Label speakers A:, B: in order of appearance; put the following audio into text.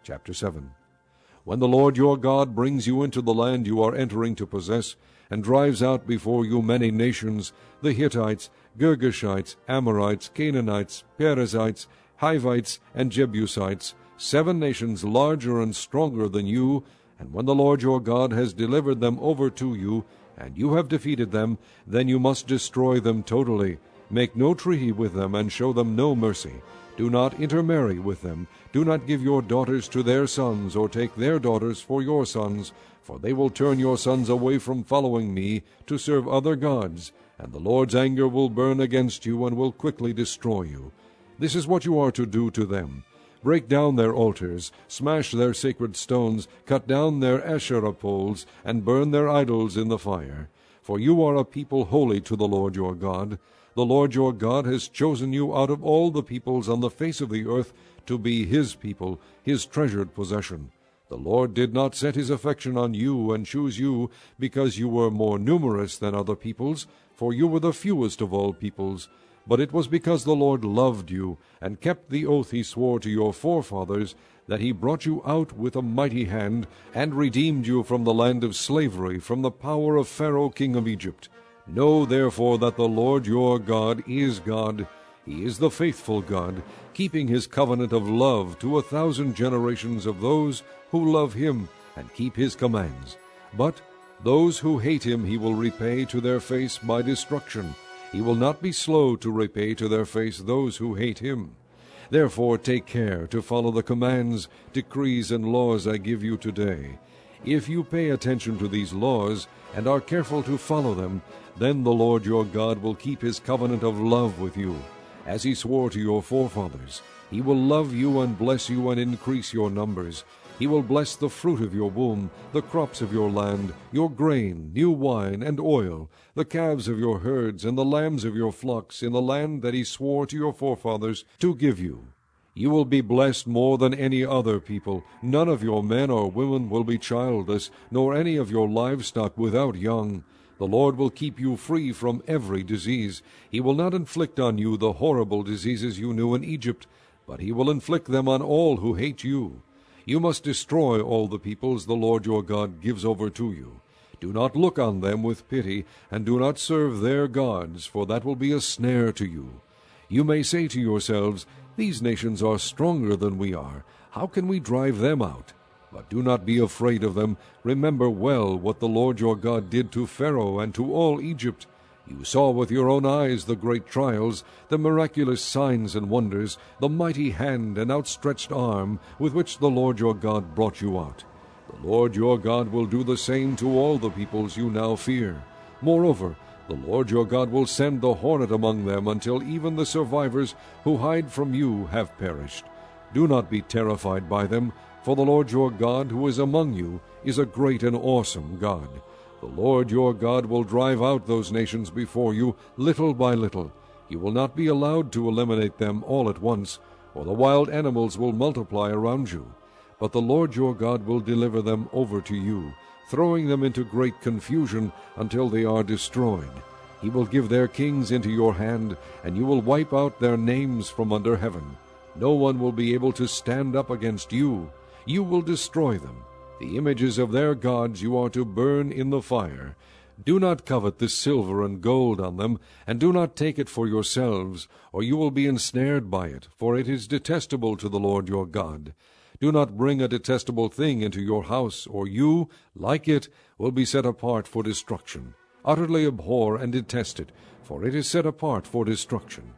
A: Chapter 7. When the Lord your God brings you into the land you are entering to possess, and drives out before you many nations, the Hittites, Girgashites, Amorites, Canaanites, Perizzites, Hivites, and Jebusites, 7 nations larger and stronger than you, and when the Lord your God has delivered them over to you, and you have defeated them, then you must destroy them totally. Make no treaty with them, and show them no mercy. Do not intermarry with them. Do not give your daughters to their sons, or take their daughters for your sons, for they will turn your sons away from following me to serve other gods, and the Lord's anger will burn against you and will quickly destroy you. This is what you are to do to them. Break down their altars, smash their sacred stones, cut down their Asherah poles, and burn their idols in the fire. For you are a people holy to the Lord your God. The Lord your God has chosen you out of all the peoples on the face of the earth to be his people, his treasured possession. The Lord did not set his affection on you and choose you because you were more numerous than other peoples, for you were the fewest of all peoples. But it was because the Lord loved you, and kept the oath he swore to your forefathers, that he brought you out with a mighty hand, and redeemed you from the land of slavery, from the power of Pharaoh king of Egypt. Know therefore that the Lord your God is God. He is the faithful God, keeping his covenant of love to 1,000 generations of those who love him and keep his commands. But those who hate him he will repay to their face by destruction. He will not be slow to repay to their face those who hate him. Therefore take care to follow the commands, decrees, and laws I give you today. If you pay attention to these laws and are careful to follow them, then the Lord your God will keep his covenant of love with you, as he swore to your forefathers. He will love you and bless you and increase your numbers. He will bless the fruit of your womb, the crops of your land, your grain, new wine, and oil, the calves of your herds, and the lambs of your flocks, in the land that he swore to your forefathers to give you. You will be blessed more than any other people. None of your men or women will be childless, nor any of your livestock without young. The Lord will keep you free from every disease. He will not inflict on you the horrible diseases you knew in Egypt, but he will inflict them on all who hate you. You must destroy all the peoples the Lord your God gives over to you. Do not look on them with pity, and do not serve their gods, for that will be a snare to you. You may say to yourselves, these nations are stronger than we are. How can we drive them out? But do not be afraid of them. Remember well what the Lord your God did to Pharaoh and to all Egypt. You saw with your own eyes the great trials, the miraculous signs and wonders, the mighty hand and outstretched arm with which the Lord your God brought you out. The Lord your God will do the same to all the peoples you now fear. Moreover, the Lord your God will send the hornet among them until even the survivors who hide from you have perished. Do not be terrified by them, for the Lord your God who is among you is a great and awesome God. The Lord your God will drive out those nations before you little by little. You will not be allowed to eliminate them all at once, or the wild animals will multiply around you. But the Lord your God will deliver them over to you, throwing them into great confusion until they are destroyed. He will give their kings into your hand, and you will wipe out their names from under heaven. No one will be able to stand up against you. You will destroy them. The images of their gods you are to burn in the fire. Do not covet the silver and gold on them, and do not take it for yourselves, or you will be ensnared by it, for it is detestable to the Lord your God. Do not bring a detestable thing into your house, or you, like it, will be set apart for destruction. Utterly abhor and detest it, for it is set apart for destruction.